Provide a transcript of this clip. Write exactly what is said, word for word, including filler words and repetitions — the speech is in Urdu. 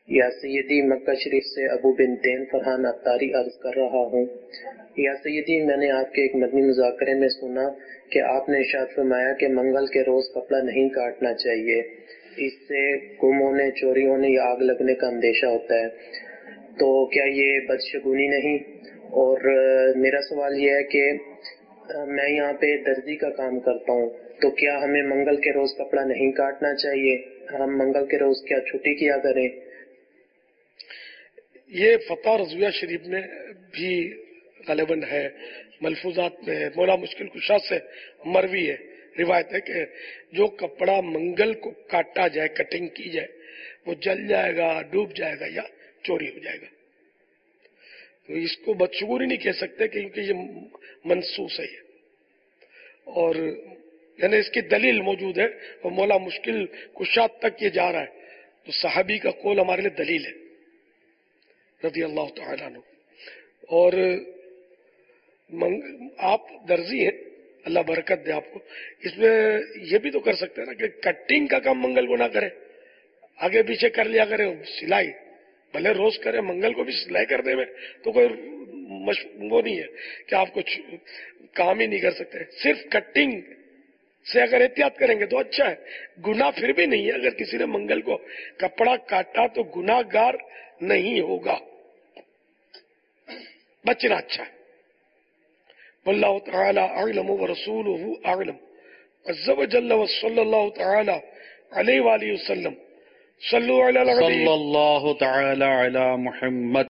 یا سیدی مکہ شریف سے ابو بنتین فرحان اختاری عرض کر رہا ہوں۔ یا سیدی میں نے آپ کے ایک مدنی مذاکرے میں سنا کہ آپ نے ارشاد فرمایا کہ منگل کے روز کپڑا نہیں کاٹنا چاہیے، اس سے گم ہونے، چوری ہونے یا آگ لگنے کا اندیشہ ہوتا ہے، تو کیا یہ بدشگونی نہیں؟ اور میرا سوال یہ ہے کہ میں یہاں پہ درزی کا کام کرتا ہوں، تو کیا ہمیں منگل کے روز کپڑا نہیں کاٹنا چاہیے؟ ہم منگل کے روز کیا چھٹی کیا کریں؟ یہ فتح رضویہ شریف میں بھی غالباً ہے، ملفوظات میں ہے، مولا مشکل کشا سے مروی ہے، روایت ہے کہ جو کپڑا منگل کو کاٹا جائے، کٹنگ کی جائے، وہ جل جائے گا، ڈوب جائے گا یا چوری ہو جائے گا۔ تو اس کو بدشگونی نہیں کہہ سکتے کیونکہ یہ منسوس ہے، اور یعنی اس کی دلیل موجود ہے، اور مولا مشکل کشا تک یہ جا رہا ہے، تو صحابی کا قول ہمارے لیے دلیل ہے رضی اللہ تعالیٰ عنہ۔ اور آپ درزی ہیں، اللہ برکت دے آپ کو، اس میں یہ بھی تو کر سکتے ہیں نا کہ کٹنگ کا کام منگل کو نہ کرے، آگے پیچھے کر لیا کرے، سلائی بھلے روز کرے، منگل کو بھی سلائی کرنے میں تو کوئی وہ نہیں ہے کہ آپ کچھ کام ہی نہیں کر سکتے، صرف کٹنگ سے اگر احتیاط کریں گے تو اچھا ہے، گناہ پھر بھی نہیں ہے۔ اگر کسی نے منگل کو کپڑا کاٹا تو گناہ گار نہیں ہوگا، بچنا اچھا ہے۔ واللہ تعالی اعلم ورسولہ اعلم عز وجل وصلی اللہ تعالی علیہ وآلہ وسلم۔ صلو علی الحبیب صلی اللہ تعالی علی محمد۔